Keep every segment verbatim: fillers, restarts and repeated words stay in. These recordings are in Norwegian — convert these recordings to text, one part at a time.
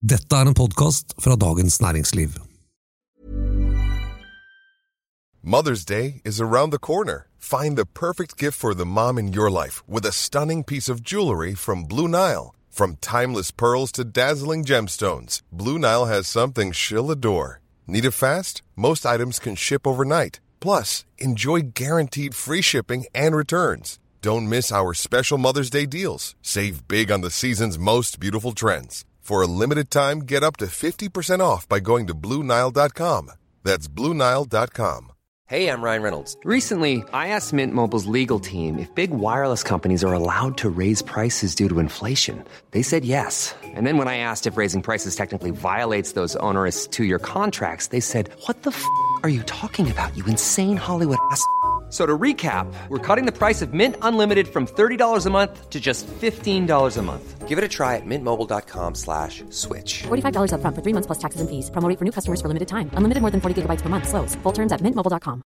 Dette er en podcast fra Dagens Næringsliv. Mother's Day is around the corner. Find the perfect gift for the mom in your life with a stunning piece of jewelry from Blue Nile. From timeless pearls to dazzling gemstones, Blue Nile has something she'll adore. Need it fast? Most items can ship overnight. Plus, enjoy guaranteed free shipping and returns. Don't miss our special Mother's Day deals. Save big on the season's most beautiful trends. For a limited time, get up to fifty percent off by going to Blue Nile dot com. That's Blue Nile dot com. Hey, I'm Ryan Reynolds. Recently, I asked Mint Mobile's legal team if big wireless companies are allowed to raise prices due to inflation. They said yes. And then when I asked if raising prices technically violates those onerous two-year contracts, they said, what the f*** are you talking about, you insane Hollywood ass f- So to recap, we're cutting the price of Mint Unlimited from thirty dollars a month to just fifteen dollars a month. Give it a try at mintmobile.com slash switch. forty-five dollars up front for three months plus taxes and fees. Promo rate for new customers for limited time. Unlimited more than forty gigabytes per month. Slows full terms at mint mobile dot com.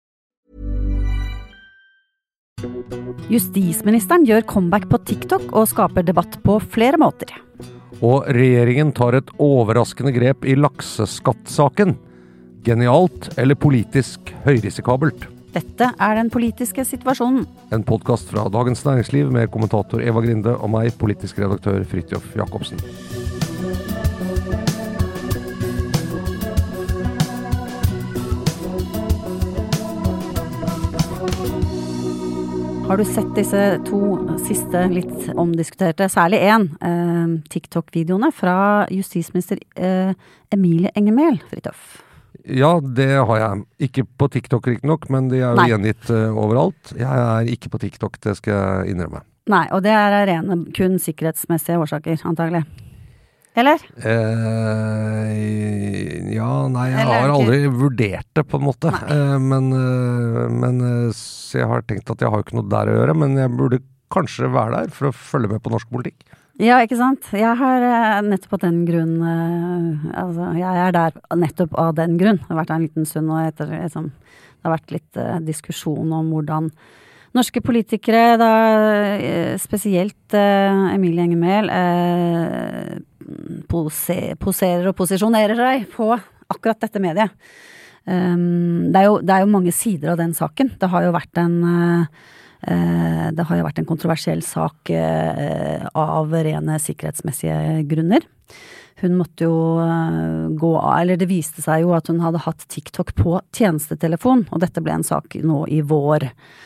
Justisministeren gjør comeback på TikTok og skaper debatt på flere måter. Og regjeringen tar et overraskende grep i lakseskattsaken. Genialt eller politisk høyrisikabelt? Dette er den politiske situasjonen. En podcast fra Dagens Næringsliv med kommentator Eva Grinde og meg, politisk redaktør Fridtjof Jacobsen. Har du sett disse to siste litt omdiskuterte, særlig en, eh, TikTok-videoene fra justisminister eh, Emilie Enger Mehl, Fridtjof? Ja, det har jeg. Ikke på TikTok riktig nok, men de er jo Nei. gjengitt uh, overalt. Jeg er ikke på TikTok, det skal jeg innrømme. Nei, og det er rene kun sikkerhetsmessige årsaker, antagelig. Eller? Eh, ja, nei, jeg Eller har ikke. aldri vurdert det på en måte. Eh, men uh, men uh, så jeg har tenkt at jeg har ikke noe der å gjøre, men jeg burde kanskje være der for å følge med på norsk politikk. Ja, ikke sant? Jeg har eh, nettopp av den grunn, eh, altså, jeg er der nettopp av den grunn. Det har vært en liten stund, og etter, liksom, det har vært litt eh, diskusjon om hvordan norske politikere, da, eh, spesielt eh, Emilie Enger Mehl, eh, pose, poserer og posisjonerer seg på akkurat dette mediet. Um, det, er jo, det er jo mange sider av den saken. Det har jo vært en... Eh, Det har jo vært en kontroversiell sak av rene sikkerhetsmessige grunner. Hun måtte jo gå av, eller det viste seg jo at hun hadde hatt TikTok på tjenestetelefon, og dette ble en sak nå i vår.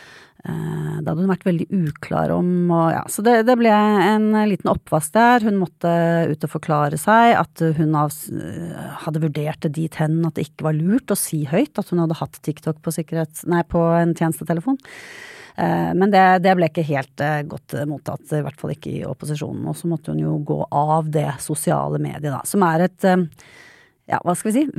Da hadde hun vært veldig uklar om, og ja, så det, det ble en liten oppvask der. Hun måtte ut og forklare seg at hun hadde vurdert det dit hen at det ikke var lurt å si høyt at hun hadde hatt TikTok på, sikkerhets, nei, på en tjenestetelefon. Men det, det ble ikke helt godt mottatt, i hvert fall ikke i opposisjonen. Og så måtte hun jo gå av det sosiale mediet da, som er et, ja, hva skal vi si,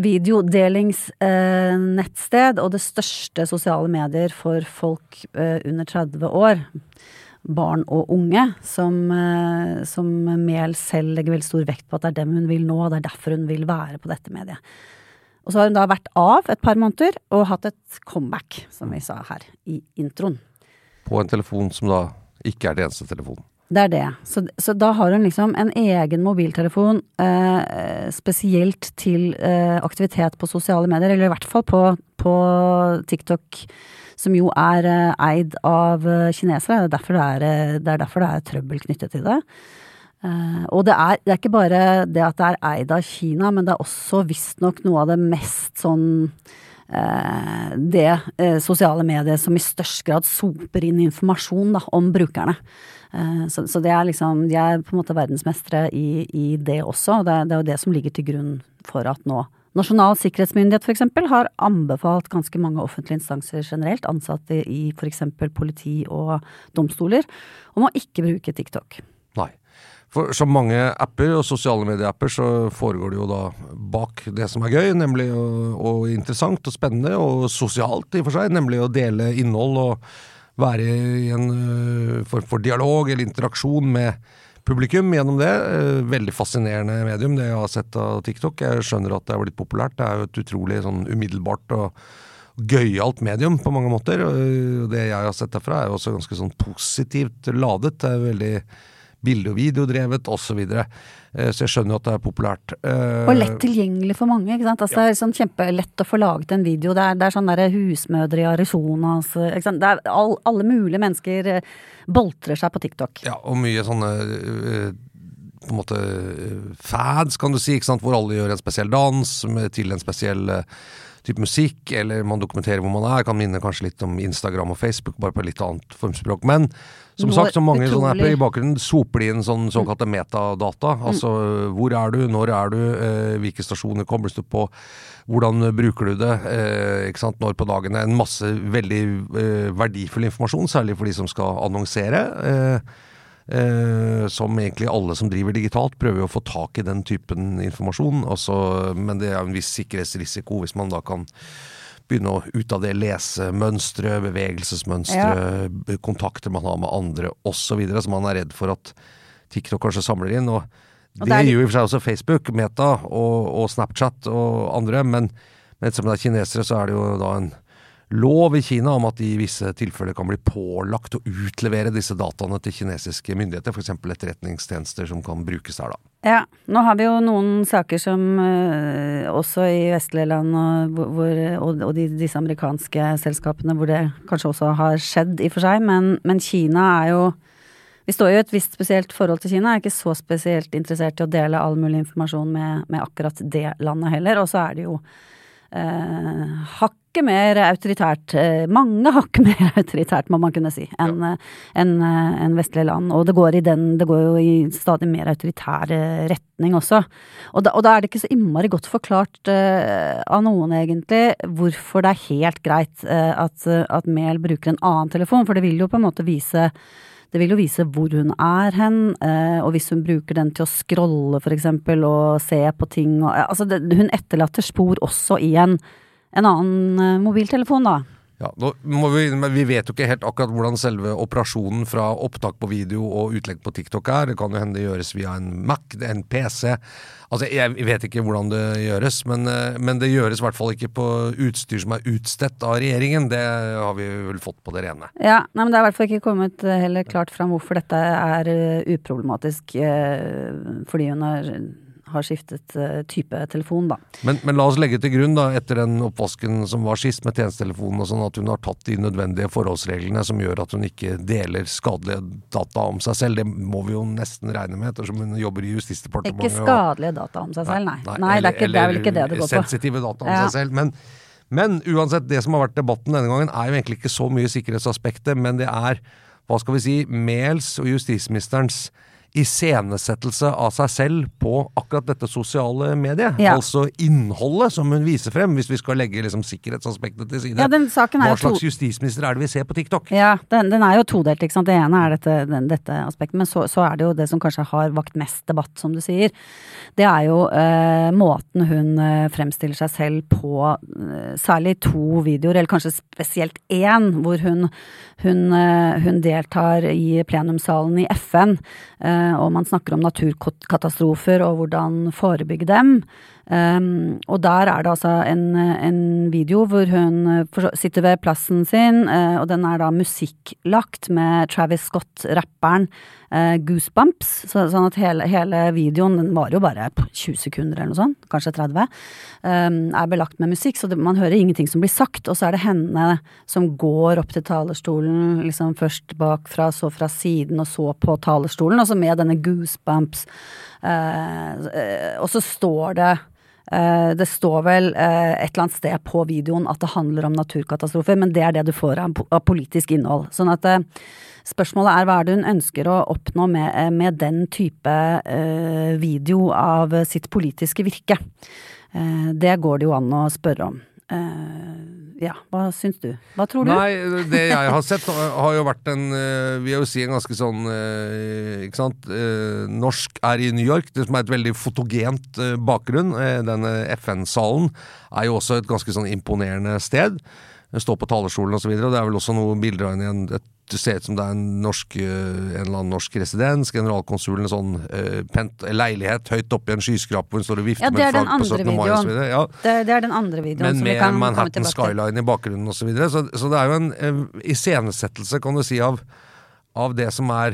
videodelingsnettsted, og det største sosiale medier for folk under tretti år, barn og unge, som, som Mehl selv legger veldig stor vekt på at det er dem hun vil nå, og det er derfor hun vil være på dette mediet. Og så har hun da vært av et par måneder, og hatt et comeback, som vi sa her i introen. På en telefon som da ikke er det eneste telefonen. Det er det. Så, så da har hun liksom en egen mobiltelefon eh, spesielt til eh, aktivitet på sosiale medier, eller i hvert fall på, på TikTok, som jo er eh, eid av kinesere. Det er derfor det er, det er, derfor det er trøbbel knyttet til det. Eh, og det er, det er ikke bare det at det er eid av Kina, men det er også visst nok noe av det mest sånn det eh, sosiale medier som i størst grad soper inn informasjon da, om brukerne. Eh, så, så det er liksom, de er på en måte verdensmestere i, i det også. Det, det er jo det som ligger til grunn for at nå Nasjonal sikkerhetsmyndighet for eksempel har anbefalt ganske mange offentlige instanser generelt, ansatte i for eksempel politi og domstoler, om å ikke bruke TikTok. Nei. For som mange apper og sosiale medieapper så foregår det jo da bak det som er gøy, nemlig og, og interessant og spennende og sosialt i for seg, nemlig å dele innhold og være i en uh, form for dialog eller interaksjon med publikum gjennom det. Uh, veldig fascinerende medium det jeg har sett av TikTok. Jeg skjønner at det er blitt populært. Det er jo et utrolig sånn umiddelbart og gøyalt medium på mange måter. Og det jeg har sett derfra er jo også ganske sånn positivt ladet. Det er veldig bilde- og videodrevet, og så videre. Så jeg skjønner jo at det er populært. Og lett tilgjengelig for mange, ikke sant? Altså, ja. Det er sånn kjempelett å få laget en video. Det er, det er sånn der husmødre i Arizona, altså, ikke sant? Det er all, alle mulige mennesker boltrer seg på TikTok. Ja, og mye sånne på en måte fads, kan du si, ikke sant? Hvor alle gjør en spesiell dans med, til en spesiell type musikk, eller man dokumenterer hvor man er, kan minne kanskje litt om Instagram og Facebook, bare på litt annet formspråk. Men som Nå, sagt, så mange utrolig. Sånne apper i bakgrunnen soper de inn sånn såkalte metadata, mm. altså hvor er du, når er du, eh, hvilke stasjoner kommer du på, hvordan bruker du det, eh, ikke sant, når på dagen. En masse veldig eh, verdifull informasjon, særlig for de som skal annonsere, eh, Eh, som egentlig alle som driver digitalt prøver å få tak i den typen informasjon, også, men det er en viss sikkerhetsrisiko hvis man da kan begynne å ut av det lese mønstre, bevegelsesmønstre, ja. kontakter man har med andre og så videre, så man er redd for at TikTok kanskje samler inn, og, og det, det gjør jo i og for seg også Facebook, Meta og, og Snapchat og andre, men, men som det er kinesere så er det jo da en lov i Kina om at de i visse tilfeller kan bli pålagt å utlevere disse dataene til kinesiske myndigheter, for eksempel etterretningstjenester som kan brukes der da. Ja, nå har vi jo noen saker som uh, også i vestlige land og, hvor, og, og de, disse amerikanske selskapene hvor det kanskje også har skjedd i for seg, men, men Kina er jo, vi står jo i et visst spesielt forhold til Kina, er ikke så spesielt interessert i å dele all mulig informasjon med, med akkurat det landet heller, og så er det jo uh, hakk mer autoritært, mange hakk mer autoritært må man kunne si, enn ja. en, en vestlige land, og det går i den, det går jo i stadig mer autoritær retning også, og da, og da er det ikke så innmari godt forklart uh, av noen egentlig, hvorfor det er helt greit uh, at, at Mehl bruker en annen telefon, for det vil jo på en måte vise det vil jo vise hvor hun er hen, uh, og hvis hun bruker den til å scrolle for eksempel, og se på ting, og, altså det, hun etterlater spor også i en en annen uh, mobiltelefon da. Ja, nå må vi, men vi vet jo ikke helt akkurat hvordan selve operasjonen fra opptak på video og utlegg på TikTok er. Det kan jo hende det gjøres via en Mac, en P C. Altså, jeg vet ikke hvordan det gjøres, men, uh, men det gjøres i hvert fall ikke på utstyr som er utstedt av regjeringen. Det har vi vel fått på det rene. Ja, nei, men det er i hvert fall ikke kommet uh, heller klart fram hvorfor dette er uh, uproblematisk, uh, fordi hun er har skiftet uh, type telefon da. Men, men la oss legge til grunn da, etter den oppvasken som var sist med tjenestetelefonen og sånn, at hun har tatt de nødvendige forholdsreglene som gjør at hun ikke deler skadelige data om seg selv. Det må vi jo nesten regne med, ettersom hun jobber i Justisdepartementet. Ikke skadelige data om seg selv, nei. Nei, nei, eller, det, er ikke, det er vel ikke det det går på. Sensitive data om ja. seg selv, men Men uansett, det som har vært debatten denne gangen er jo egentlig ikke så mye sikkerhetsaspektet, men det er, hva skal vi si, Mehls og justisministerens iscenesettelse av seg selv på akkurat dette sosiale mediet. Ja. Altså innholdet som hun viser frem, hvis vi skal legge liksom sikkerhetsaspektet til side. Ja, den saken er Hva slags to... justisminister er det vi ser på TikTok? Ja, den, den er jo todelt, ikke sant? Det ene er dette, den, dette aspektet, men så, så er det jo det som kanskje har vakt mest debatt, som du sier. Det er jo eh, måten hun eh, fremstiller seg selv på, eh, særlig to videoer, eller kanskje spesielt én, hvor hun, hun, eh, hun deltar i plenumsalen i F N, eh, og man snakker om naturkatastrofer og hvordan forebygge dem. Um, og der er det altså en, en video hvor hun sitter ved plassen sin, uh, og den er da musikklagt med Travis Scott, rapperen uh, Goosebumps, så, sånn at hele, hele videoen, den var jo bare tjue sekunder eller noe sånt, kanskje tretti, um, er belagt med musikk, så det, man hører ingenting som blir sagt, og så er det henne som går opp til talerstolen, liksom først bakfra, så fra siden, og så på talerstolen, og så med denne Goosebumps, uh, uh, og så står det Uh, det står vel uh, et eller annet sted på videoen at det handler om naturkatastrofer, men det er det du får av, av politisk innhold. Sånn at uh, spørsmålet er hva er det hun ønsker å oppnå med, uh, med den type uh, video av uh, sitt politiske virke. Uh, det går det jo an å spørre om. Uh, ja, hva syns du? Hva tror du? Nei, det jeg har sett har jo vært en, vi har jo si en ganske sånn, ikke sant, norsk er i New York, det som er et veldig fotogent bakgrunn. Denne F N-salen er jo også et ganske sånn imponerende sted. Stå på talerstolen og så videre, og det er vel også noen bilder av en, et det ser ut som det er en norsk, en eller annen norsk residens, generalkonsulen, en sånn uh, pent, leilighet høyt oppe i en skyskrap hvor hun står og vifter ja, med flagg på syttende mai og så videre. Ja. Det, det er den andre videoen men som vi kan komme tilbake til. Men med Manhattan Skyline i bakgrunnen og så videre. Så, så det er jo en uh, iscenesettelse, kan du si, av, av det som er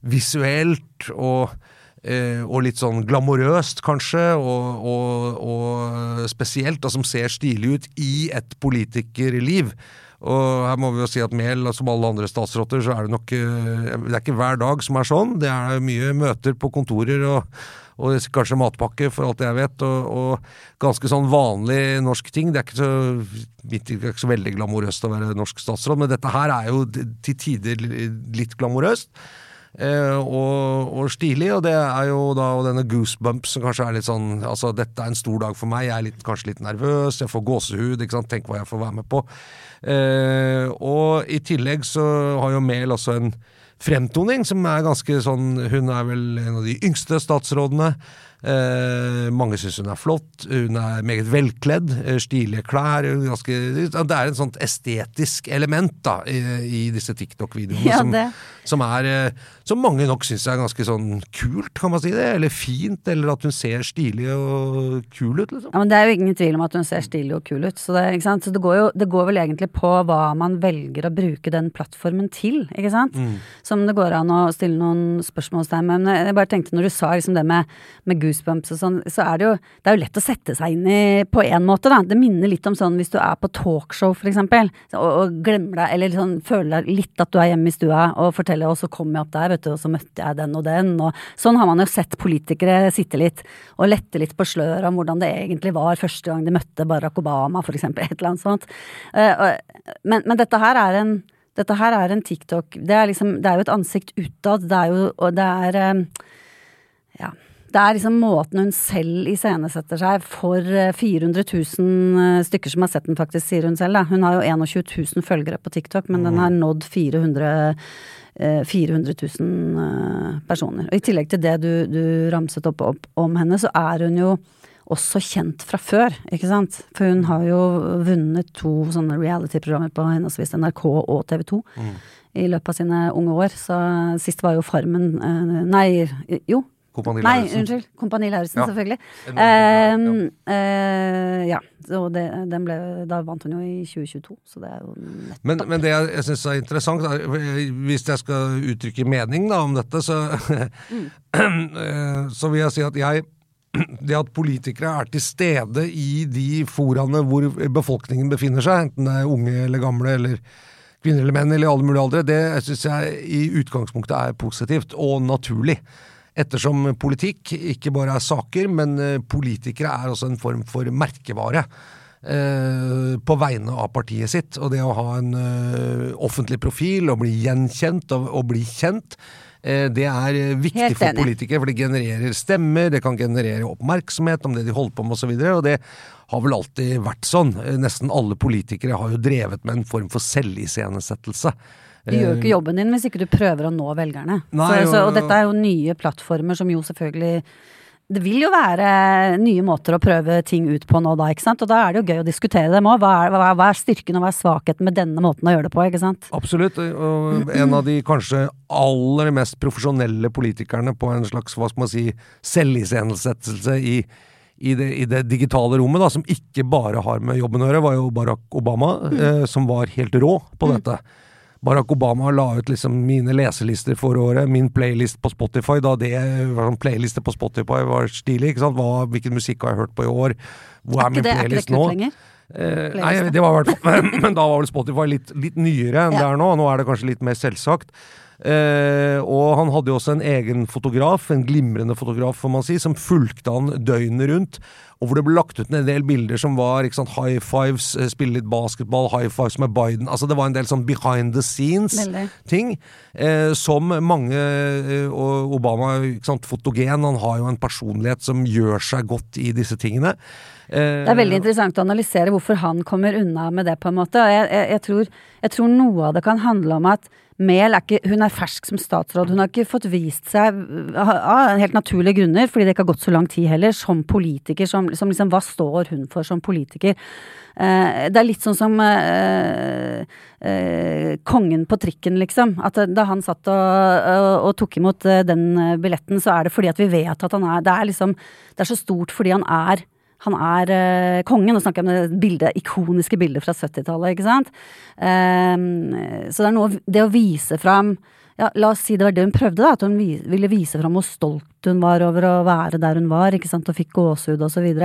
visuelt og Eh, og litt sånn glamorøst kanskje, og, og, og spesielt, og som ser stilig ut i et politikerliv. Og her må vi jo si at Mehl, som alle andre statsråder, så er det nok, det er ikke hver dag som er sånn. Det er mye møter på kontorer, og, og kanskje matpakke for alt jeg vet, og, og ganske sånn vanlig norsk ting. Det er ikke så, det er ikke så veldig glamorøst å være norsk statsråd, men dette her er jo til tider litt glamorøst. Eh, og, og stilig, og det er jo da og denne goosebumps som kanskje er litt sånn, altså dette er en stor dag for meg, jeg er litt, kanskje litt nervøs, jeg får gåsehud, ikke sant, tenk hva jeg får være med på. Eh, og i tillegg så har jo Mehl også en fremtoning som er ganske sånn, hun er vel en av de yngste statsrådene. Eh, mange synes hun er flott, hun er meget velkledd, stilige klær, ganske, det er en sånt estetisk element da, i, i disse TikTok-videoene ja, som, som er, som mange nok synes er ganske sånn kult, kan man si det, eller fint, eller at hun ser stilig og kul ut, liksom. Ja, men det er jo ingen tvil om at hun ser stilig og kul ut, så det, ikke sant? Så det går jo, det går vel egentlig på hva man velger å bruke den plattformen til, ikke sant? Mm. Som det går an å stille noen spørsmålstegn, men jeg bare tenkte når du sa liksom det med, med goosebumps og sånn, så er det jo, det er jo lett å sette seg inn i på en måte da, det minner litt om sånn hvis du er på talkshow for eksempel, og, og glemmer deg, eller sånn, føler deg litt at du er hjemme i stua og forteller, og så kommer jeg opp der, vet du, og så møtte jeg den og den, og sånn har man jo sett politikere sitte litt og lette litt på slør om hvordan det egentlig var første gang de møtte Barack Obama for eksempel, et eller annet sånt. Uh, men, men dette her er en dette her er en TikTok, det er liksom, det er jo et ansikt utad, det er jo, og det er um, ja, det er liksom måten hun selv iscenesetter seg for fire hundre tusen stykker som har sett den faktisk, sier hun selv da. Hun har jo tjueen tusen følgere på TikTok, men mm. den har nådd fire hundre tusen personer. Og i tillegg til det du, du ramset opp, opp om henne, så er hun jo også kjent fra før, ikke sant? For hun har jo vunnet to sånne reality-programmer på henholdsvis N R K og T V to mm. i løpet av sine unge år. Så sist var jo Farmen, nei, jo, Kompani Nei, Lauritzen. unnskyld. Kompani Lauritzen, ja. selvfølgelig. Um, ja. Uh, ja, og det, den ble, da vant hun jo i tjue tjueto, så det er jo nettopp. Men, men det jeg, jeg synes er interessant, er, hvis jeg skal uttrykke mening da, om dette, så, mm. så vil jeg si at jeg, det at politikere er til stede i de foraene hvor befolkningen befinner seg, enten det er unge eller gamle, eller kvinner eller menn, eller alle mulige aldre, det synes jeg i utgangspunktet er positivt og naturlig. Ettersom politikk ikke bare er saker, men politikere er også en form for merkevare eh, på vegne av partiet sitt. Og det å ha en eh, offentlig profil og bli gjenkjent og, og bli kjent, eh, det er viktig Helt for enig. Politikere, for det genererer stemmer, det kan generere oppmerksomhet om det de holder på med og så videre, og det har vel alltid vært sånn. Nesten alle politikere har jo drevet med en form for selviscenesettelse. Du gjør ikke jobben din hvis ikke du prøver å nå velgerne. Nei, så, så, og dette er jo nye plattformer som jo selvfølgelig, det vil jo være nye måter å prøve ting ut på nå da, ikke sant? Og da er det jo gøy å diskutere dem også. Hva er, hva, hva er styrken og hva er svakheten med denne måten å gjøre det på, ikke sant? Absolutt, og en av de kanskje aller mest profesjonelle politikerne på en slags, hva skal man si, selviscenesettelse i I det, i det digitale rommet da, som ikke bare har med jobben å gjøre, var jo Barack Obama, mm. eh, som var helt rå på mm. dette. Barack Obama la ut liksom mine leselister for året, min playlist på Spotify, da det var en playliste på Spotify var stilig, ikke sant? Hva, hvilken musikk har jeg hørt på i år? Hvor er, er min det, playlist nå? Er ikke det kult lenger? Eh, nei, det var i hvert fall, men da var vel Spotify litt, litt nyere enn ja. Det er nå, nå er det kanskje litt mer selvsagt. Eh, og han hadde jo også en egen fotograf, en glimrende fotograf får man si, som fulgte han døgnet rundt, og hvor det ble lagt ut en del bilder som var, ikke sant, high fives, spille litt basketball, high fives med Biden, altså det var en del sånn behind the scenes Veldig. Ting, eh, som mange, eh, og Obama, ikke sant, fotogen, han har jo en personlighet som gjør seg godt i disse tingene. Eh, det er veldig interessant å analysere hvorfor han kommer unna med det på en måte, og jeg, jeg, jeg, tror, jeg tror noe av det kan handle om at Mehl er ikke, hun er fersk som statsråd, hun har ikke fått vist seg av helt naturlige grunner, fordi det ikke har gått så lang tid heller, som politiker, som, som liksom, hva står hun for som politiker? Eh, det er litt sånn som eh, eh, kongen på trikken, liksom, at da han satt og, og, og tok imot den billetten, så er det fordi at vi vet at han er, det er liksom, det er så stort fordi han er Han er uh, kongen, og snakker om det bildet, ikoniske bildet fra syttitallet, ikke sant? Um, så det er noe, det å vise fram, ja, la oss si det var det hun prøvde da, at hun vi, ville vise frem hvor stolt hun var over å være der hun var, ikke sant, og fikk gåsehud og så videre.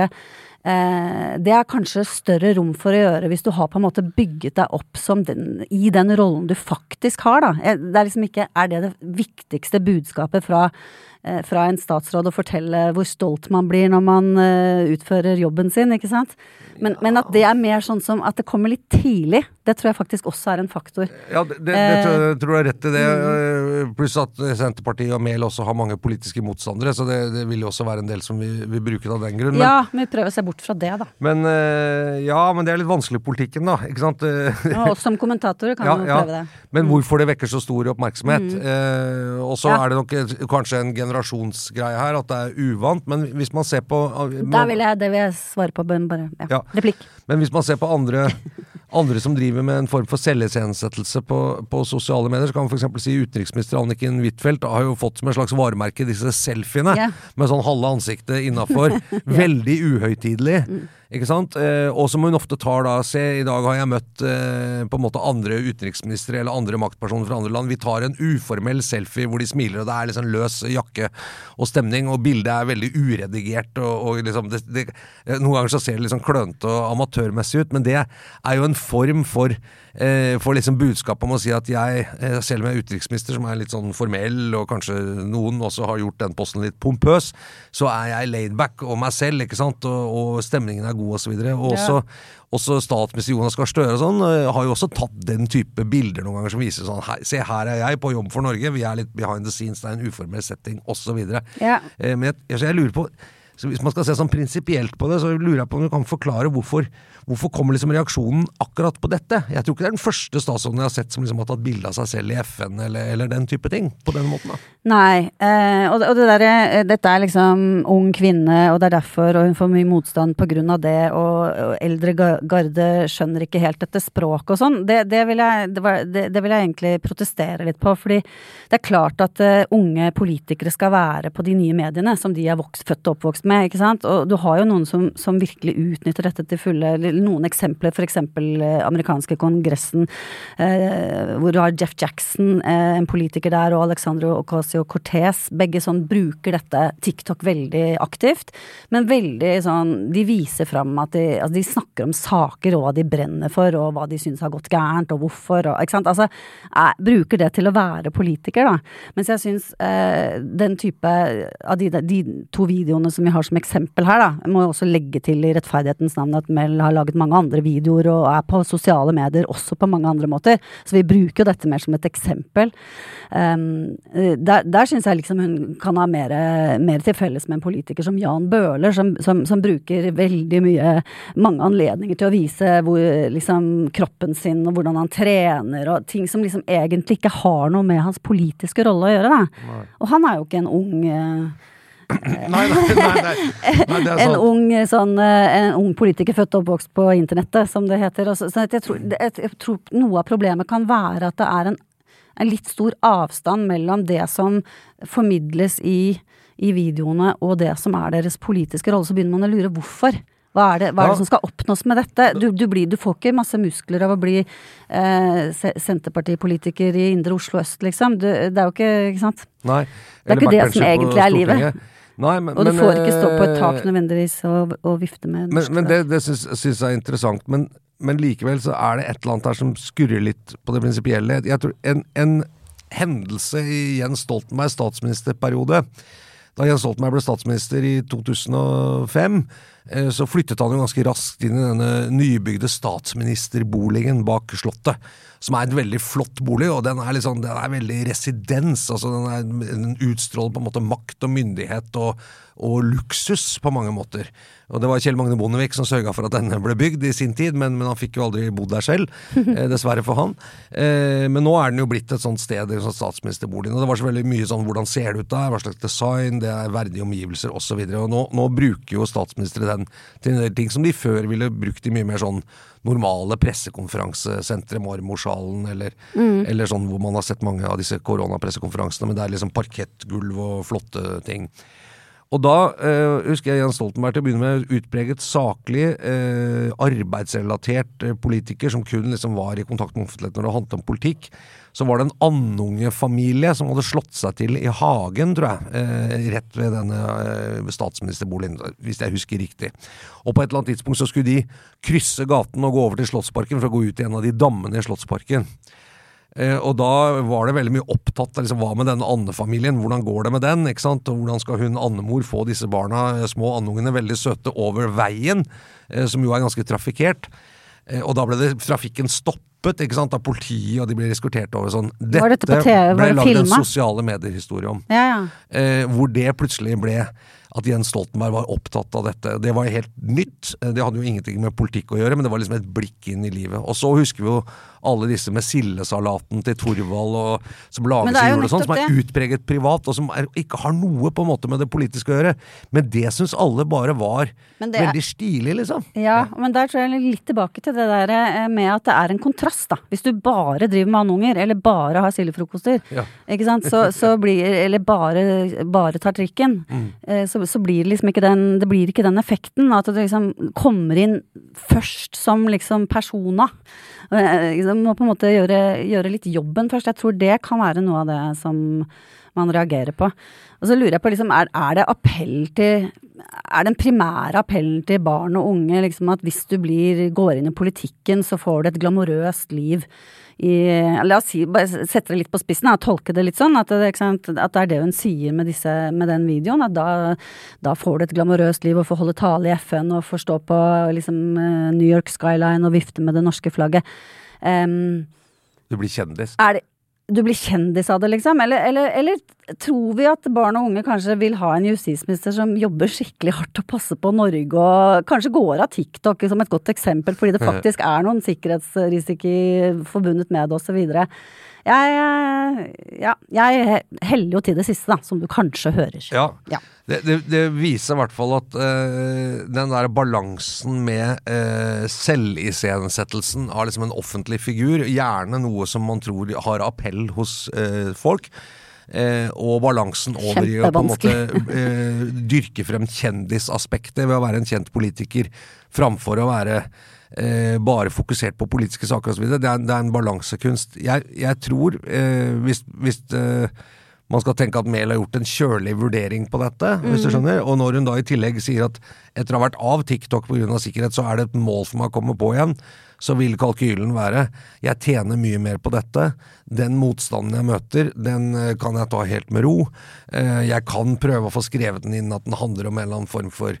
Eh, det er kanskje større rom for å gjøre hvis du har på en måte bygget deg opp som den, i den rollen du faktisk har da. Det er liksom ikke, er det det viktigste budskapet fra fra en statsråd å fortelle hvor stolt man blir når man uh, utfører jobben sin, ikke sant? Men, ja. men at det er mer sånn som at det kommer litt tidlig, det tror jeg faktisk også er en faktor. Ja, det, det, det tror, jeg, tror jeg er rett i det, mm. pluss at Senterpartiet og Mehl også har mange politiske motstandere, så det, det vil jo også være en del som vi, vi bruker av den grunn. Men, ja, men vi prøver å se bort fra det da. Men, uh, ja, men det er litt vanskelig politikken da, ikke sant? Ja, og som kommentator kan ja, du ja. prøve det. Men hvorfor det vekker så stor oppmerksomhet? Mm. Uh, og så ja. er det nok kanskje en generasjonsgreie her, at det er uvant, men hvis man ser på... Der vil jeg, det vil jeg svare på, bare, ja. Ja. Replikk. Men hvis man ser på andre, andre som driver med en form for selviscenesettelse på, på sosiale medier, så kan man for eksempel si utenriksminister Anniken Huitfeldt har jo fått som en slags varemerke disse selfiene, yeah. med sånn halve ansiktet innenfor, yeah. veldig uhøytidelig. Mm. Ikke sant? Eh, og som hun ofte tar da, se, i dag har jeg møtt eh, på en måte andre utenriksministre eller andre maktpersoner fra andre land. Vi tar en uformell selfie hvor de smiler, og det er liksom løs jakke og stemning, og bildet er veldig uredigert, og, og liksom, det, det, noen ganger så ser det liksom klønete og amatørmessig ut, men det er jo en form for eh, for liksom budskap om å si at jeg, eh, selv om jeg er utenriksminister, som er litt sånn formell, og kanskje noen også har gjort den posten litt pompøs, så er jeg laid back og meg selv, ikke sant? Og, og stemningen er god og så videre, og også, ja. også statsminister Jonas Gahr Støre og sånn, har jo også tatt den type bilder noen ganger som viser sånn, hei, se her er jeg på jobb for Norge, vi er litt behind the scenes, det er en uformell setting, og så videre. Ja. Eh, men jeg, jeg, jeg lurer på, så hvis man skal se sånn prinsipielt på det, så lurer jeg på om du kan forklare hvorfor, hvorfor kommer liksom reaksjonen akkurat på dette? Jeg tror ikke det er den første statsråden jeg har sett som liksom har tatt bilde av seg selv i F N, eller, eller den type ting, på den måten da. Nei, eh, og, og det der, dette er liksom ung kvinne, og det er derfor, og hun får mye motstand på grunn av det, og, og eldre garde skjønner ikke helt dette språk og sånn. Det, det, vil jeg, det, var, det, det vil jeg egentlig protestere litt på, fordi det er klart at uh, unge politikere skal være på de nye mediene, som de er vokst, født og oppvokst med, ikke sant? Og du har jo noen som, som virkelig utnytter dette til fulle, noen eksempler, for eksempel eh, amerikanske kongressen, eh, hvor du har Jeff Jackson, eh, en politiker der, og Alexandria Ocasio-Cortez, begge sånn bruker dette TikTok veldig aktivt, men veldig sånn, de viser frem at de, altså de snakker om saker, og hva de brenner for, og hva de synes har gått gærent, og hvorfor, og, ikke sant? Altså, eh, bruker det til å være politiker da, mens jeg synes eh, den type av de, de to videoene som vi har som eksempel her da, jeg må jo også legge til i rettferdighetens navn at Mel har laget mange andre videoer og er på sosiale medier også på mange andre måter, så vi bruker jo dette mer som et eksempel. Um, der, der synes jeg liksom hun kan ha mer, mer til felles med en politiker som Jan Bøhler, som, som, som bruker veldig mye, mange anledninger til å vise hvor, liksom, kroppen sin og hvordan han trener og ting som liksom egentlig ikke har noe med hans politiske rolle å gjøre da. Nei. Og han er jo ikke en ung nei, nei, nei, nei. nei det er en ung sånn, en ung politiker født og oppvokst på internettet, som det heter. Så, så jeg, tror, jeg, jeg tror noe av problemet kan være at det er en, en litt stor avstand mellom det som formidles i, i videoene og det som er deres politiske rolle. Så begynner man å lure hvorfor. Hva er det, hva er det som skal oppnås med dette? Du, du, blir, du får ikke masse muskler av å bli eh, Senterpartipolitiker i Indre Oslo Øst, liksom. Du, det er jo ikke, ikke sant? Nei. Det er ikke det som egentlig er livet. Nei, men, og du men, får ikke stå på et tak nødvendigvis og, og vifte med men, men det, det synes, synes jeg er interessant, men, men likevel så er det et eller annet her som skurrer litt på det prinsipielle. Jeg tror en, en hendelse i Jens Stoltenbergs statsministerperiode, da Jens Stoltenberg ble statsminister i to tusen og fem, så flyttet han jo ganske raskt inn i denne nybygde statsministerboligen bak slottet, som er en veldig flott bolig, og den er, liksom, den er veldig residens, altså den, er, den utstråler på en måte makt og myndighet og, og luksus på mange måter. Og det var Kjell Magne Bondevik som sørget for at denne ble bygd i sin tid, men, men han fikk jo aldri bodd der selv, eh, dessverre for han. Eh, men nå er den jo blitt et sånt sted, en sånn statsministerboligen, og det var så veldig mye sånn, hvordan ser det ut der, hva slags design, det er verdige omgivelser, og så videre. Og nå, nå bruker jo statsminister den til en del ting som de før ville brukt i mye mer sånn normale pressekonferansesentre, Marmorsalen, eller, mm. eller sånn hvor man har sett mange av disse koronapressekonferansene, men det er liksom parkettgulv og flotte ting. Og da eh, husker jeg Jens Stoltenberg til å begynne med utpreget saklig, eh, arbeidsrelatert eh, politiker som kun liksom var i kontakt med offentligheten når det handlet om politikk. Så var det en andungefamilie som hadde slått seg til i Hagen, tror jeg, eh, rett ved denne eh, statsministerboligen, hvis jeg husker riktig. Og på et eller annet tidspunkt så skulle de krysse gaten og gå over til Slottsparken for å gå ut i en av de dammene i Slottsparken. Eh, og da var det veldig mye opptatt av liksom, hva med denne Anne-familien, hvordan går det med den, ikke sant? Og hvordan skal hun Annemor få disse barna, små andungene, veldig søte over veien, eh, som jo er ganske trafikert. Eh, og da ble det trafikken stoppet, ikke sant, av politiet, og de ble eskortert over sånn. Dette, var dette på T V? ble Var det laget en filmet? sosiale medier-historie om. Ja, ja. Eh, hvor det plutselig ble at Jens Stoltenberg var opptatt av dette. Det var helt nytt. Det hadde jo ingenting med politikk å gjøre, men det var liksom et blikk inn i livet. Og så husker vi jo alle disse med sildesalaten til Torvald og, som lages i jul og sånn, som er det. utpreget privat, og som er, ikke har noe på en måte med det politiske å gjøre. Men det synes alle bare var Men det er- veldig stilig, liksom. Ja, men der tror jeg litt tilbake til det der eh, med at det er en kontrast, da. Hvis du bare driver med annunger, eller bare har sildefrokoster, Ja. ikke sant, så, så blir, eller bare, bare tar trikken, Mm. eh, så, så blir det liksom ikke den, det blir ikke den effekten, at det liksom kommer inn først som liksom persona. Eh, liksom må på en måte gjøre, gjøre litt jobben først. Jeg tror det kan være noe av det som man reagerer på. Og så lurer jeg på, liksom, er, er det appell til, er den primære appellen til barn og unge, liksom at hvis du blir, går inn i politikken, så får du et glamorøst liv i, la oss si, bare sette det litt på spissen, og tolke det litt sånn, at det, ikke sant, at det er det hun sier med, disse, med den videoen, at da, da får du et glamorøst liv og får holde tale i F N og får stå på liksom, New York skyline og vifte med det norske flagget. Um, Du blir kjendis. er det, du blir kjendis av det, liksom? Eller, eller, eller tror vi at barn og unge kanskje vil ha en justisminister som jobber skikkelig hardt og passer på Norge, og kanskje går av TikTok som et godt eksempel, fordi det faktisk er noen sikkerhetsrisiko forbundet med det, og så videre. Jeg, ja, jeg heller jo til det siste, da, som du kanskje hører. Ja, Ja. Det, det, det viser i hvert fall at eh, den der balansen med eh, selviscenesettelsen av liksom en offentlig figur, gjerne noe som man tror har appell hos eh, folk, eh, og balansen over i å på en måte eh, dyrke frem kjendisaspektet ved å være en kjent politiker, framfor å være eh, bare fokusert på politiske saker og så videre. Det er, det er en balansekunst. Jeg, jeg tror, eh, hvis, hvis eh, man skal tenke at Mehl har gjort en kjørlig vurdering på dette, hvis du skjønner, og når hun da i tillegg sier at etter å ha vært av TikTok på grunn av sikkerhet, så er det et mål for meg å komme på igjen, så vil kalkylen være, jeg tjener mye mer på dette, den motstanden jeg møter, den kan jeg ta helt med ro, jeg kan prøve å få skrevet den inn at den handler om en eller annen form for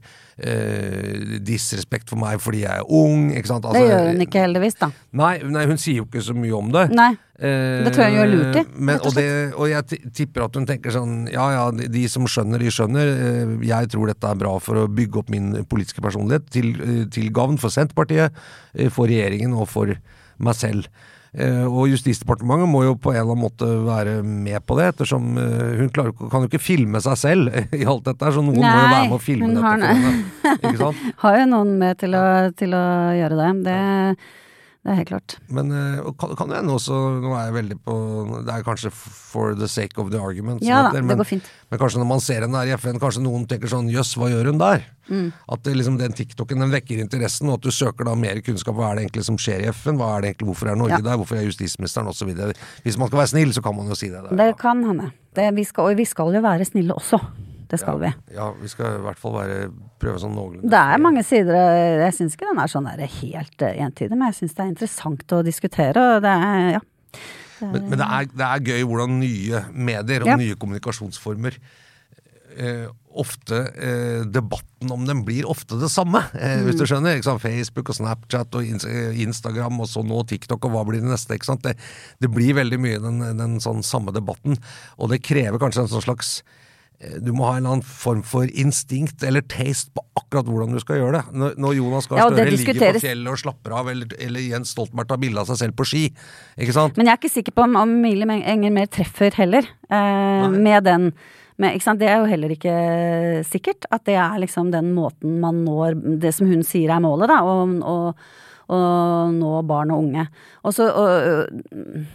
eh, disrespekt for meg fordi jeg er ung, ikke sant? Altså, det gjør hun ikke heldigvis, da. Nei, nei, hun sier jo ikke så mye om det. Nei. Det tror jeg hun gjør lurt i, Men, rett og og, det, og jeg tipper at hun tenker sånn, ja, ja, de, de som skjønner, de skjønner. Jeg tror dette er bra for å bygge opp min politiske personlighet til, til gavn for Senterpartiet, for regjeringen og for meg selv. Og Justisdepartementet må jo på en eller annen måte være med på det, ettersom hun klarer, kan jo ikke filme seg selv i alt dette, så noen Nei, må jo være med å filme dette har, for henne, ikke sant? Har jo noen med til å, til å gjøre det. Det Det er helt klart. Men uh, kan, kan det hende også, nå er jeg veldig på, det er kanskje for the sake of the argument, ja da, heter, det men, går fint. Men kanskje når man ser henne der i F N, kanskje noen tenker sånn, jøss, hva gjør hun der? Mm. At det, liksom, den TikToken, den vekker interessen, og at du søker da mer kunnskap, hva er det egentlig som skjer i F N, hva er det egentlig, hvorfor er Norge ja. der, hvorfor er justisministeren, og så videre. Hvis man skal være snill, så kan man jo si det der. Det kan hende. Det, vi skal, og vi skal jo være snille også. Det skal ja, vi. Ja, vi skal i hvert fall være, prøve sånn noenlunde. Det er mange sider, jeg synes ikke den er sånn der helt entydig, men jeg synes det er interessant å diskutere, og det er, ja. Det er, men men det, er, det er gøy hvordan nye medier og ja. nye kommunikasjonsformer eh, ofte, eh, debatten om dem blir ofte det samme, eh, hvis du skjønner, ikke sant? Facebook og Snapchat og Instagram og så nå TikTok, og hva blir det neste, ikke sant? Det, det blir veldig mye den, den sånn samme debatten, og det krever kanskje en sånn slags du må ha en eller annen form for instinkt eller taste på akkurat hvordan du skal gjøre det. Når, når Jonas Gahr ja, Støre diskuteres... ligger på fjellet og slapper av, eller, eller Jens Stoltenberg tar bilde av seg selv på ski, ikke sant? Men jeg er ikke sikker på om, om Emilie Enger Mehl treffer heller, eh, med den, med, ikke sant? Det er jo heller ikke sikkert, at det er liksom den måten man når, det som hun sier er målet da, og, og, og nå barn og unge. Og så... Og,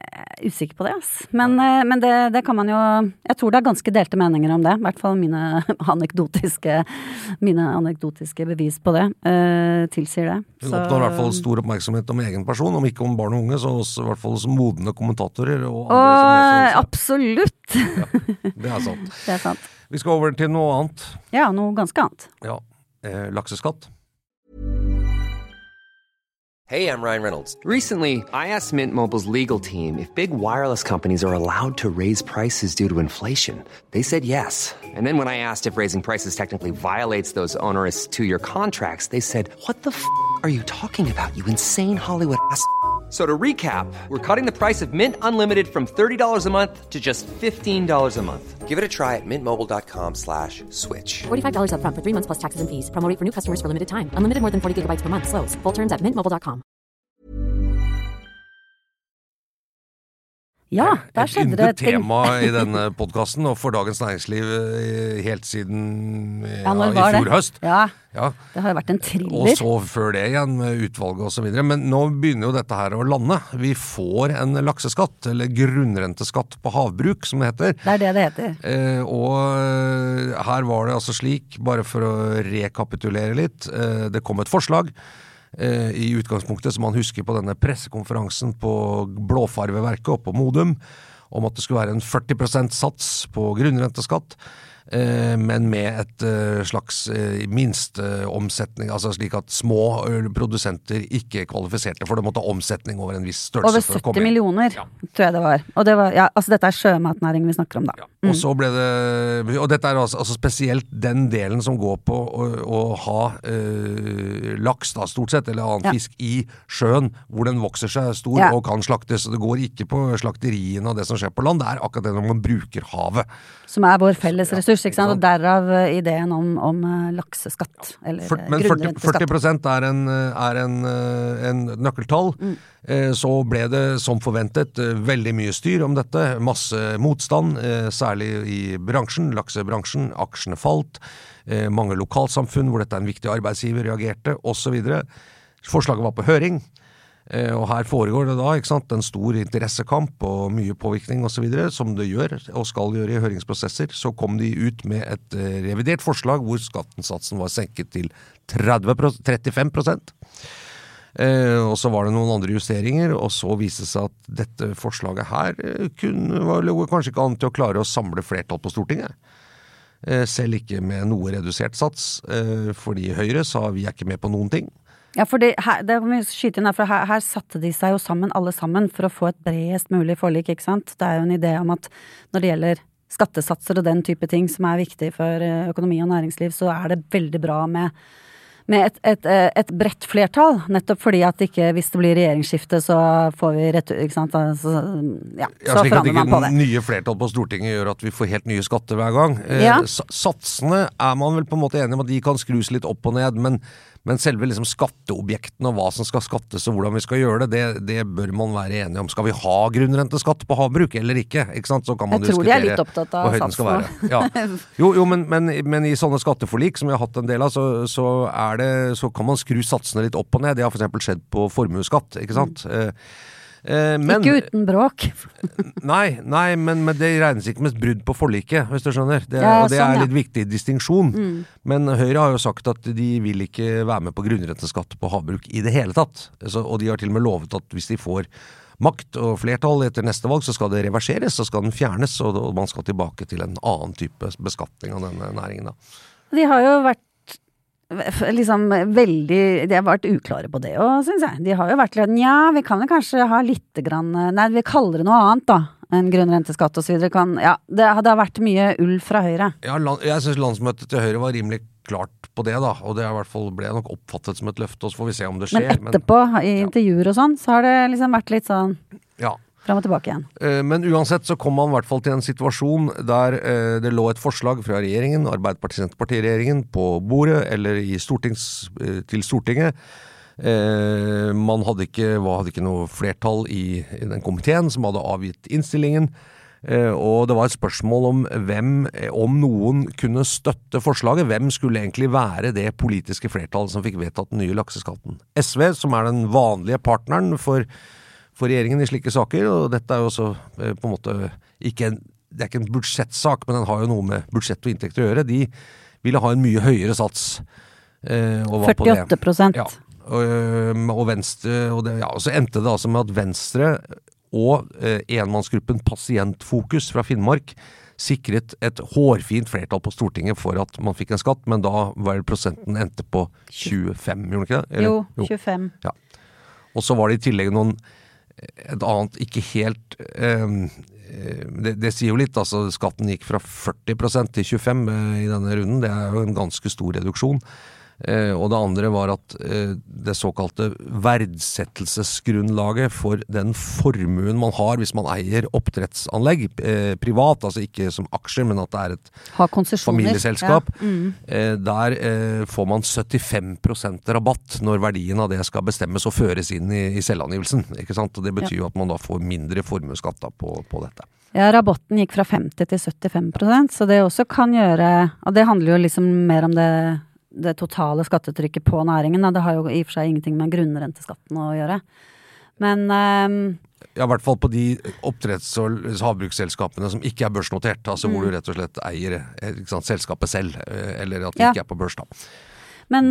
usikker på det, ass. Men, eh, men det, det kan man jo, jeg tror det er ganske delte meninger om det, i hvert fall mine anekdotiske, mine anekdotiske bevis på det, eh, tilsier det. Hun oppnår i hvert fall stor oppmerksomhet om egen person, om ikke om barn og unge, så også i hvert fall hos modne kommentatorer. Og, andre og som leser, absolutt! Ja, det er sant. Det er sant. Vi skal over til noe annet. Ja, noe ganske annet. Ja, eh, lakseskatt. Hey, I'm Ryan Reynolds. Recently, I asked Mint Mobile's legal team if big wireless companies are allowed to raise prices due to inflation. They said yes. And then when I asked if raising prices technically violates those onerous two-year contracts, they said, what the f*** are you talking about, you insane Hollywood ass f- So to recap, we're cutting the price of Mint Unlimited from thirty dollars a month to just fifteen dollars a month. Give it a try at mintmobile.com slash switch. forty-five dollars up front for three months plus taxes and fees. Promo rate for new customers for limited time. Unlimited more than forty gigabytes per month. Slows full terms at mint mobile dot com. Ja, der et skjedde det yndet tema i denne podcasten, og for Dagens Næringsliv eh, helt siden ja, Ja, når i var det? fjor høst. Ja, Ja. det har jo vært en Og thriller. så før det igjen med utvalget og så videre. Men nå begynner jo dette her å lande. Vi får en lakseskatt, eller grunnrenteskatt på havbruk, som det heter. Det er det det heter. Eh, og eh, her var det altså slik, bare for å rekapitulere litt, eh, det kom et forslag eh, i utgangspunktet som man husker på denne pressekonferansen på Blåfarveverket og på Modum, om at det skulle være en førti prosent sats på grunnrenteskatt, eh, men med et eh, slags eh, minste omsetning, altså slik at små eh, produsenter ikke kvalifiserte for det, måtte ha omsetning over en viss størrelse. Over for å komme sytti inn. millioner, Ja. tror jeg det var. Og det var, ja, altså dette er sjømatnæring vi snakker om da. Ja. Og så ble det, og dette er altså, altså spesielt den delen som går på å, å ha eh, laks da, stort sett, eller annen Ja. fisk i sjøen, hvor den vokser seg stor Ja. og kan slaktes. Det går ikke på slakterien og det som skjer på land, det er akkurat det når man bruker havet. Som er vår felles ressurs, ikke sant? ikke sant? Og derav eh, ideen om, om eh, lakseskatt, eller For, eh, men førti grunnrenteskatt. prosent er, en, er en, eh, en nøkkeltall. Eh, Så ble det som forventet eh, veldig mye styr om dette, masse motstand, eh, særlig i bransjen, laksebransjen, aksjene falt, eh, mange lokalsamfunn hvor dette er en viktig arbeidsgiver reagerte, og så videre. Forslaget var på høring, eh, og her foregår det da, ikke sant, en stor interessekamp og mye påvirkning og så videre, som det gjør og skal gjøre i høringsprosesser. Så kom de ut med et eh, revidert forslag hvor skattensatsen var senket til tretti prosent, trettifem prosent. Eh, og så var det noen andre justeringer, og så viste det seg at dette forslaget her eh, kunne, var lå kanskje ikke an til å klare å samle flertall på Stortinget. Eh, selv ikke med noe redusert sats, eh, fordi Høyre sa vi er ikke med på noen ting. Ja, for det, her, det må vi skyte inn her, for her, her satte de seg jo sammen, alle sammen, for å få et bredest mulig forlik, ikke sant? Det er jo en idé om at når det gjelder skattesatser og den type ting som er viktig for eh, økonomi og næringsliv, så er det veldig bra med med et, et, et bredt flertall, nettopp fordi at ikke, hvis det blir regjeringsskifte, så får vi retur, ikke sant, så, ja, Ja, så slik at forandrer man på ikke det. nye flertall på Stortinget gjør at vi får helt nye skatter hver gang. Eh, Ja. sa- Satsene er man vel på en måte enig om at de kan skrus litt opp og ned, men, men selve liksom skatteobjektene og hva som skal skattes og hvordan vi skal gjøre det, det, det bør man være enige om. Skal vi ha grunnrenteskatt på havbruk eller ikke? Ikke sant? Så kan man Jeg tror de er diskutere litt opptatt av hvor høyden skal være. satsene. Ja. Jo, jo men, men, men i sånne skatteforlik som vi har hatt en del av, så, så, er det, så kan man skru satsene litt opp og ned. Det har for eksempel skjedd på formueskatt, ikke sant? Mm. Eh, eh, men, Ikke uten bråk. Nei, nei men, men det regnes ikke med et brudd på forliket, hvis du skjønner. Det, Ja, og det sånn, er ja. litt viktig distinksjon. Men Høyre har jo sagt at de vil ikke være med på grunnrenteskatt på havbruk i det hele tatt. Så, og de har til og med lovet at hvis de får makt og flertall etter neste valg, så skal det reverseres, så skal den fjernes, og, og man skal tilbake til en annen type beskatning av denne næringen da. De har jo vært liksom veldig, de har vært uklare på det også, synes jeg. De har jo vært litt, ja, vi kan jo kanskje ha litt grann, nei, vi kaller det noe annet da, enn grunnrenteskatt og så videre. Kan, ja, det, det har vært mye ull fra Høyre. Ja, land, jeg synes landsmøtet til Høyre var rimelig klart på det da, og det er i hvert fall ble nok oppfattet som et løfte, og så får vi se om det skjer. Men etterpå, i intervjuer og sånn, så har det liksom vært litt sånn ja. fram og tilbake igjen. Eh, Men uansett så kom man i hvert fall til en situasjon der eh, det lå et forslag fra regjeringen, Arbeiderparti-Senterparti-regjeringen, på bordet eller i stortings, eh, til Stortinget. Eh, man hadde ikke, var, hadde ikke noe flertall i, i den komiteen som hadde avgitt innstillingen, eh, og det var et spørsmål om hvem, om noen kunne støtte forslaget, hvem skulle egentlig være det politiske flertallet som fikk vedtatt den nye lakseskatten. S V, som er den vanlige partneren for for regjeringen i slike saker, og dette er jo også eh, på en måte ikke en, det er ikke en budsjettsak, men den har jo noe med budsjett og inntekter å gjøre. De ville ha en mye høyere sats. Eh, og var førtiåtte prosent. Ja, og, og Venstre, og, det, ja, og så endte det altså med at Venstre og eh, enmannsgruppen Pasientfokus fra Finnmark sikret et hårfint flertall på Stortinget for at man fikk en skatt, men da var prosenten endte på tjuefem, gjorde ikke det? Eller? Jo, tjuefem. Ja. Og så var det i tillegg noen, et annet ikke helt, eh, det, det sier jo litt, altså skatten gikk fra førti prosent til tjuefem i denne runden, det er jo en ganske stor reduksjon. Eh, og det andre var at eh, det såkalte verdsettelsesgrunnlaget for den formuen man har hvis man eier oppdrettsanlegg eh, privat, altså ikke som aksjer, men at det er et familieselskap, ja. mm. eh, der eh, får man syttifem prosent rabatt når verdien av det skal bestemmes og føres inn i, i selvangivelsen, ikke sant? Og det betyr jo ja. At man da får mindre formueskatt på, på dette. Ja, rabatten gikk fra femti til syttifem prosent, så det også kan gjøre, og det handler jo liksom mer om det det totale skattetrykket på næringen. Det har jo i og for seg ingenting med grunnrenteskatten å gjøre. Men um, ja, i hvert fall på de oppdretts- og havbruksselskapene som ikke er børsnotert, altså mm. hvor du rett og slett eier ikke sant, selskapet selv, eller at de ja. Ikke er på børs da. Men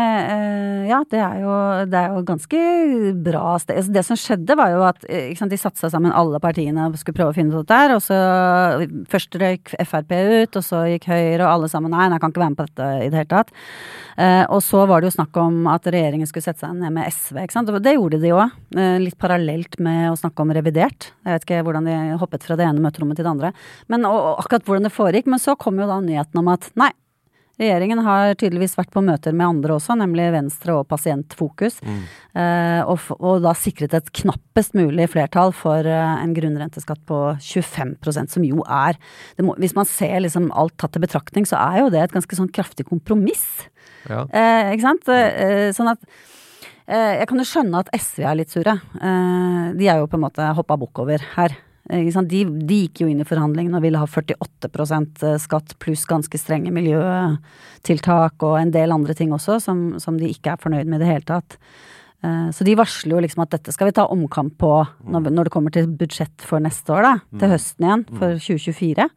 uh, ja, det er, jo, det er jo ganske bra sted. Altså, det som skjedde var jo at ikke sant, de satte seg sammen alle partiene og skulle prøve å finne ut det der, og så først røyk F R P ut, og så gikk Høyre og alle sammen, nei, jeg kan ikke være med på dette i det hele tatt. Uh, og så var det jo snakk om at regjeringen skulle sette seg ned med S V, ikke sant? Det gjorde de jo, uh, litt parallelt med å snakke om revidert. Jeg vet ikke hvordan de hoppet fra det ene møterommet til det andre, men og, og akkurat hvordan det foregikk, men så kom jo da nyheten om at nei, regjeringen har tydeligvis vært på møter med andre også, nemlig Venstre og Pasientfokus, mm. eh, og, og da sikret et knappest mulig flertall for eh, en grunnrenteskatt på tjuefem prosent, som jo er, det må, hvis man ser liksom alt tatt til betraktning, så er jo det et ganske sånn kraftig kompromiss. Ja. Eh, ikke sant? Eh, sånn at eh, jeg kan jo skjønne at S V er litt sure. Eh, de er jo på en måte hoppet bukk over her. De, de gikk jo inn i forhandlingene og ville ha førtiåtte prosent skatt pluss ganske strenge miljøtiltak og en del andre ting også som, som de ikke er fornøyd med i det hele tatt. Så de varsler jo liksom at dette skal vi ta omkamp på når, når det kommer til budsjett for neste år da, til høsten igjen, for tjue tjuefire.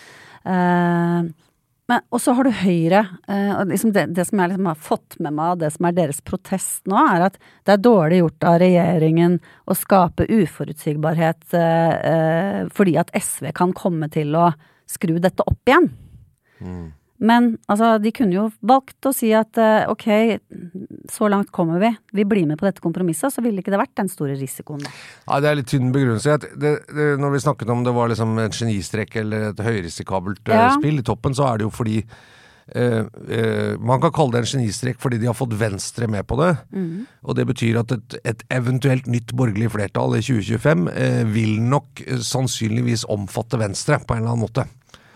Uh, Men, og så har du Høyre, eh, og liksom det, det som jeg liksom har fått med meg, det som er deres protest nå, er at det er dårlig gjort av regjeringen å skape uforutsigbarhet eh, eh, fordi at S V kan komme til å skru dette opp igjen. Mm. Men altså, de kunne jo valgt å si at eh, ok, så langt kommer vi, vi blir med på dette kompromisset, så ville ikke det vært den store risikoen da. Ja, det er litt tynn begrunnelse. Det, det, når vi snakket om det var liksom en genistrek eller et høyrisikabelt ja. Spill i toppen, så er det jo fordi eh, eh, man kan kalle det en genistrek fordi de har fått Venstre med på det, mm. og det betyr at et, et eventuelt nytt borgerlig flertall i tjue tjuefem eh, vil nok eh, sannsynligvis omfatte Venstre på en eller annen måte.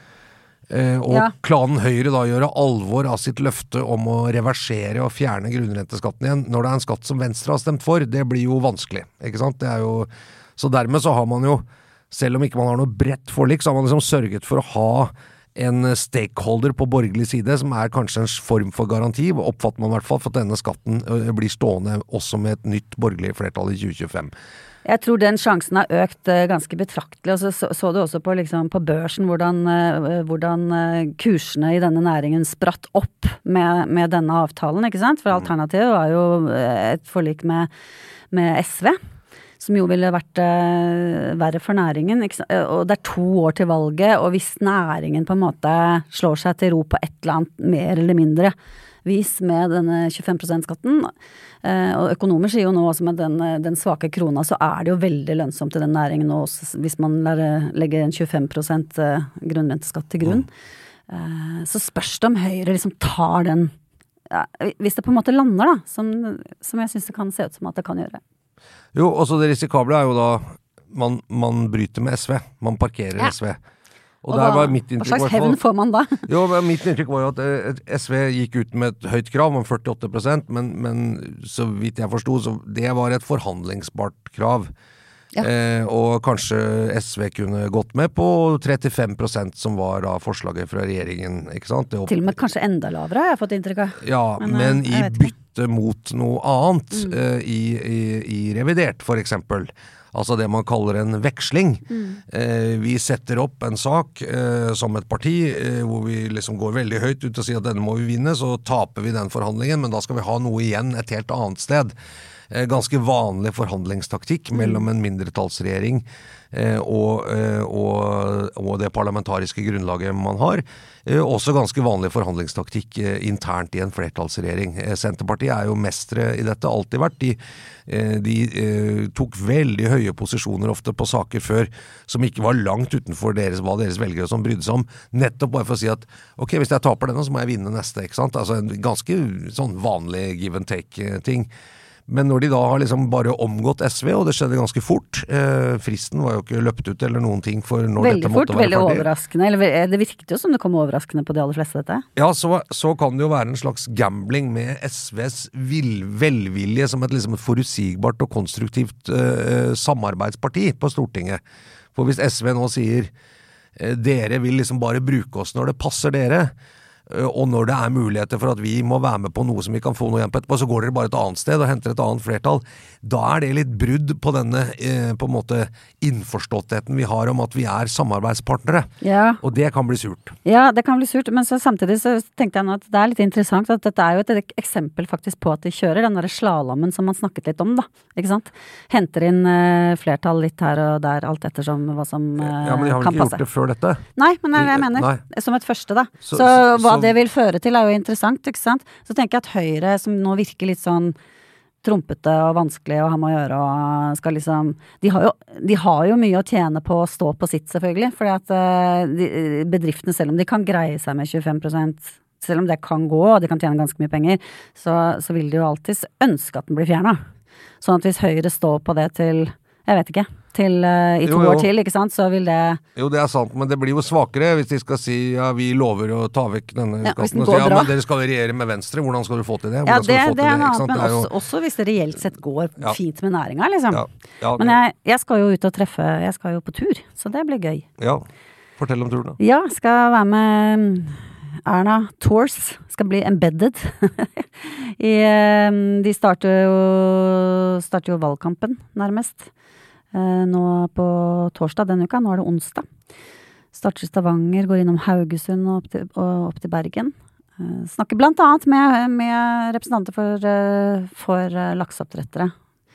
Eh, og ja. Klanen Høyre da gjør alvor av sitt løfte om å reversere og fjerne grunnrenteskatten igjen når det er en skatt som Venstre har stemt for, det blir jo vanskelig, ikke sant? Det er jo, så dermed så har man jo, selv om ikke man har noe bredt forlik, så har man liksom sørget for å ha en stakeholder på borgerlig side som er kanskje en form for garanti, oppfatter man i hvert fall for at denne skatten blir stående også med et nytt borgerlig flertall i tjue tjuefem. Jeg tror den sjansen har økt uh, ganske betraktelig, og så, så, så du også på, liksom, på børsen hvordan, uh, hvordan uh, kursene i denne næringen spratt opp med, med denne avtalen, ikke sant? For alternativet var jo uh, et forlik med, med S V, som jo ville vært uh, verre for næringen, ikke sant? Og det er to år til valget, og hvis næringen på en måte slår seg til ro på et eller annet mer eller mindre vis med denne tjuefem prosent-skatten, og økonomer sier jo nå også med den, den svake krona, så er det jo veldig lønnsomt i den næringen nå, hvis man legger en tjuefem prosent grunnrenteskatt til grunn. Mm. Så spørs det om Høyre liksom tar den, ja, hvis det på en måte lander da, som, som jeg synes det kan se ut som at det kan gjøre. Jo, også det risikable er jo da, man, man bryter med S V, man parkerer ja. S V. Og, og der var mitt inntrykk, hva slags hevn får man da? Jo, mitt inntrykk var jo at S V gikk ut med et høyt krav om førtiåtte prosent, men, men så vidt jeg forstod, så det var et forhandlingsbart krav. Ja. Eh, og kanskje S V kunne gått med på trettifem prosent som var da forslaget fra regjeringen, ikke sant? Det Til og med kanskje enda lavere, har jeg fått inntrykk av. Ja, men, men i bytte mot noe annet, mm. eh, i, i, i revidert for eksempel. Altså det man kaller en veksling. Mm. Eh, vi setter opp en sak eh, som et parti, eh, hvor vi liksom går veldig høyt ut og sier at denne må vi vinne, så taper vi den forhandlingen, men da skal vi ha noe igjen et helt annet sted. Eh, ganske vanlig forhandlingstaktikk mm. mellom en mindretallsregjering eh, og, eh, og, og det parlamentariske grunnlaget man har. Eh, også ganske vanlig forhandlingstaktikk eh, internt i en flertallsregjering. Eh, Senterpartiet er jo mestre i dette, alltid vært. De, eh, de eh, tok veldig høye posisjoner ofte på saker før som ikke var langt utenfor deres, hva deres velgere som brydde seg om, nettopp bare for å si at ok, hvis jeg taper denne så må jeg vinne neste, ikke sant? Altså en ganske sånn vanlig give and take ting. Men når de da har liksom bare omgått S V, og det skjedde ganske fort, eh, fristen var jo ikke løpt ut eller noen ting for når veldig dette fort, måtte være ferdig. Veldig fort, veldig overraskende, eller det virket jo som det kom overraskende på de aller fleste dette. Ja, så, så kan det jo være en slags gambling med S Vs vil, velvilje som et, liksom et forutsigbart og konstruktivt eh, samarbeidsparti på Stortinget. For hvis S V nå sier eh, dere vil liksom bare bruke oss når det passer dere, og når det er muligheter for at vi må være med på noe som vi kan få noe igjen på etterpå, så går dere bare et annet sted og henter et annet flertall. Da er det litt brudd på denne eh, på en måte innforståttheten vi har om at vi er samarbeidspartnere. Ja. Og det kan bli surt. Ja, det kan bli surt, men så samtidig så tenkte jeg nå at det er litt interessant at dette er jo et eksempel faktisk på at de kjører den der slalommen som man snakket litt om da, ikke sant? Henter inn eh, flertall litt her og der, alt ettersom hva som eh, kan passe. Ja, men de har vel ikke gjort det før dette? Nei, men det er det jeg mener. Nei. Som et første da. Så, så hva så, det vil føre til er jo interessant, ikke sant? Så tenker jeg at Høyre, som nå virker litt sånn trompete og vanskelig å ha med å gjøre, og skal liksom, de har jo, de har jo mye å tjene på å stå på sitt selvfølgelig, fordi at de, bedriftene, selv om de kan greie seg med tjuefem prosent, selv om det kan gå, og de kan tjene ganske mye penger, så, så vil de jo alltid ønske at den blir fjernet. Sånn at hvis Høyre står på det til, jeg vet ikke, til uh, i to jo, jo. år til, ikke sant, så vil det... Jo, det er sant, men det blir jo svakere hvis de skal si, ja, vi lover å ta vekk denne ja, skatten, og si, ja, men dere skal regjere med Venstre, hvordan skal du få til det? Hvordan ja, det, skal du få det er til det, annet, men det er jo... også, også hvis det reelt sett går ja. fint med næringa, liksom. Ja. Ja, det... Men jeg, jeg skal jo ut og treffe, jeg skal jo på tur, så det blir gøy. Ja, fortell om turen da. Ja, skal være med Erna Tours, skal bli embedded. I, de starter jo, starter jo valgkampen, nærmest. Nå på torsdag denne uka, nå er det onsdag. Starter i Stavanger, går innom Haugesund og opp til, og opp til Bergen. Snakker blant annet med, med representanter for, for lakseoppdrettere.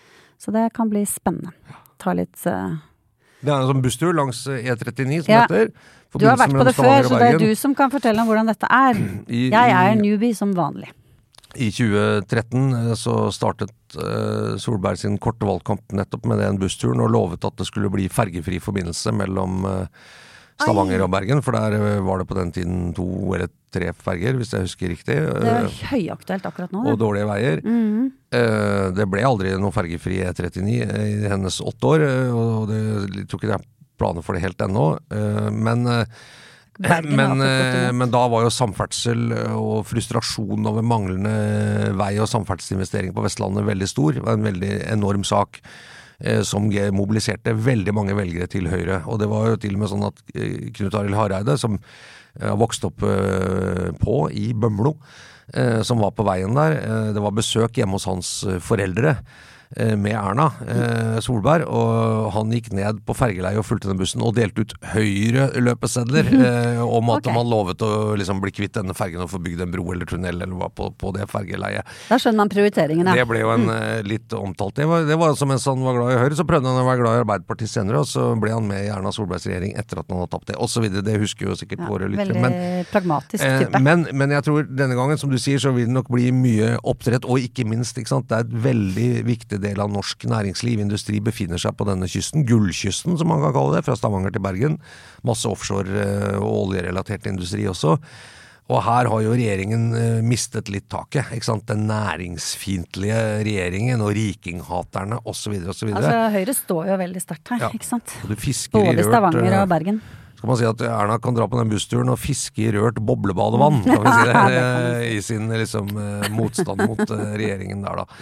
Så det kan bli spennende. Ta litt... Uh... Det er en sånn busstur langs E trettini som ja. heter. Du har vært på det før, så det er du som kan fortelle om hvordan dette er. I, Jeg er newbie som vanlig. I tjue tretten så startet uh, Solberg sin korte valgkamp nettopp med den bussturen og lovet at det skulle bli fergefri forbindelse mellom uh, Stavanger Ai. og Bergen, for der uh, var det på den tiden to eller tre ferger, hvis jeg husker riktig. Det er høyaktuelt akkurat nå. Det. Og dårlige veier. Mm-hmm. Uh, det ble aldri noe fergefri E trettini i hennes åtte år, og det, jeg tror ikke det er planer for det helt ennå, uh, men... Uh, Men, men da var jo samferdsel og frustrasjon over manglende vei- og samferdselsinvestering på Vestlandet veldig stor. Det var en veldig enorm sak eh, som mobiliserte veldig mange velgere til Høyre. Og det var jo til og med sånn at eh, Knut Arild Hareide, som har eh, vokst opp eh, på i Bømlo, eh, som var på veien der, eh, det var besøk hjemme hos hans foreldre, med Erna eh, Solberg, og han gikk ned på fergeleie og fulgte den bussen og delte ut høyre løpesedler eh, om at okay. man lovet å liksom bli kvitt denne fergen og få bygd en bro eller tunnel eller hva på, på det fergeleiet. Da skjønner man prioriteringen, ja. Det ble jo en mm. litt omtalt. Det var, det var som mens han var glad i Høyre, så prøvde han å være glad i Arbeiderpartiet senere, og så ble han med i Erna Solbergs regjering etter at han hadde tapt det, og så videre. Det husker jo sikkert ja, våre lyttere. Veldig men, pragmatisk type. Eh, men, men jeg tror denne gangen, som du sier, så vil det nok bli mye oppdrett, og ikke minst, ikke sant, det er et veldig viktig del av norsk næringsliv, industri befinner seg på denne kysten, gullkysten som man kan kalle det, fra Stavanger til Bergen, masse offshore og oljerelatert industri også, og her har jo regjeringen mistet litt taket, ikke sant, den næringsfiendtlige regjeringen og rikinghaterne og så videre og så videre. Altså Høyre står jo veldig sterkt her, ja. ikke sant? Og du fisker både i rørt, Stavanger og Bergen. Skal man si at Erna kan dra på den bussturen og fiske i rørt boblebadevann, kan vi si det, i sin liksom, motstand mot regjeringen der da.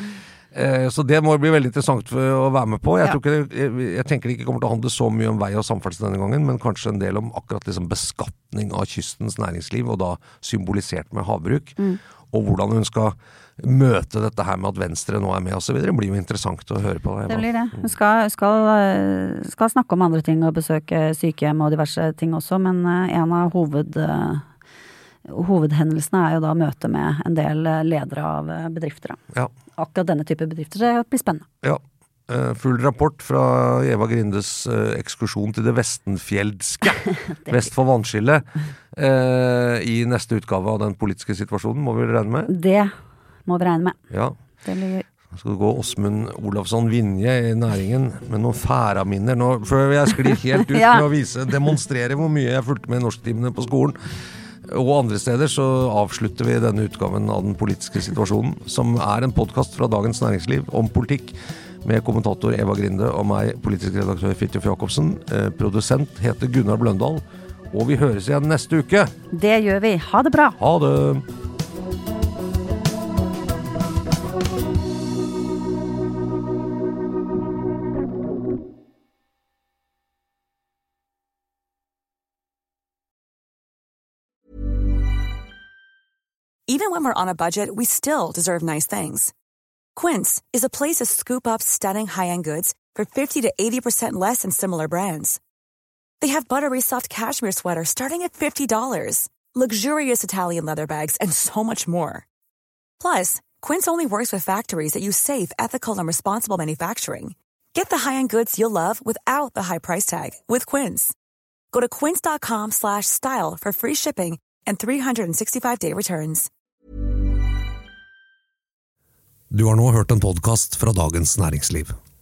Så det må bli veldig interessant å være med på. Jeg, tror ikke, jeg, jeg tenker det ikke kommer til å handle så mye om vei og samferdsel denne gangen, men kanskje en del om akkurat liksom beskatning av kystens næringsliv, og da symbolisert med havbruk. Mm. og hvordan hun skal møte dette her med at Venstre nå er med og så videre. Det blir jo interessant å høre på. Eva. Det blir det. Hun skal, skal, skal snakke om andre ting og besøke sykehjem og diverse ting også, men en av hoved, hovedhendelsene er jo da møte med en del ledere av bedrifter. Ja. Akkurat denne type bedrifter, så det blir spennende. Ja. Full rapport fra Eva Grindes ekskursjon til det Vestenfjeldske, vest for vannskillet, i neste utgave av den politiske situasjonen, må vi regne med? Det må vi regne med. Ja. Det blir... Nå skal det gå Åsmund Olafsson Vinje i næringen med noen færaminner. Nå før jeg sklir helt ut ja. med å vise, demonstrere hvor mye jeg fulgte med i norsktimene på skolen. Og andre steder så avslutter vi denne utgaven av den politiske situasjonen, som er en podcast fra Dagens Næringsliv om politikk, med kommentator Eva Grinde og meg, politisk redaktør Fridtjof Jacobsen. Eh, produsent heter Gunnar Bløndal, og vi høres igjen neste uke. Det gjør vi. Ha det bra. Ha det. Even when we're on a budget, we still deserve nice things. Quince is a place to scoop up stunning high-end goods for fifty to eighty percent less than similar brands. They have buttery soft cashmere sweaters starting at fifty dollars, luxurious Italian leather bags, and so much more. Plus, Quince only works with factories that use safe, ethical, and responsible manufacturing. Get the high-end goods you'll love without the high price tag with Quince. Go to quince.com slash style for free shipping and three sixty-five day returns. Du har nå hørt en podcast fra Dagens Næringsliv.